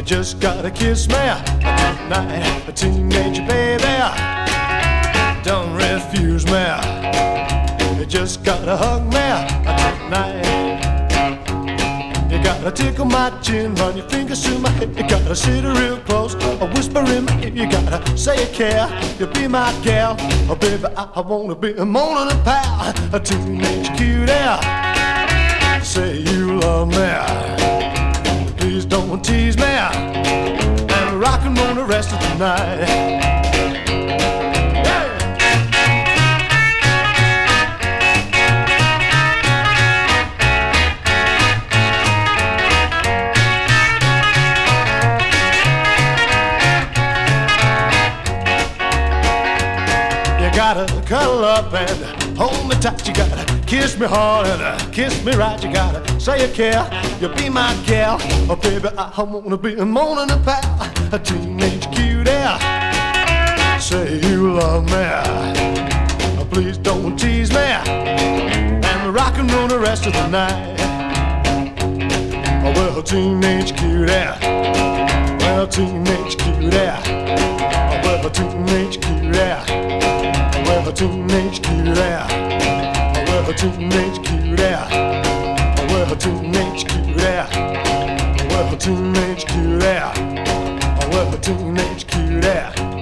just gotta kiss me tonight, a teenage baby. Don't refuse me. You just gotta hug me tonight. You gotta tickle my chin, run your fingers through my hair. You gotta sit real close, or whisper in my ear. You gotta say you care, you'll be my gal. Oh baby, I wanna be a morning and pal, a teenage cutie. Say you love me, please don't tease me, and rock and roll the rest of the night. Gotta cuddle up and hold me tight. You gotta kiss me hard and kiss me right. You gotta say you care, you'll be my gal. Oh baby, I wanna be a morning and pal, a teenage cutie. Say you love me, please don't tease me, and rock and roll the rest of the night. Oh well, teenage cutie, well, teenage cutie, oh well, teenage cutie. Well, a teenage cutie, well, a teenage cutie, well, a teenage cutie, well, a teenage cutie, well, a teenage cutie.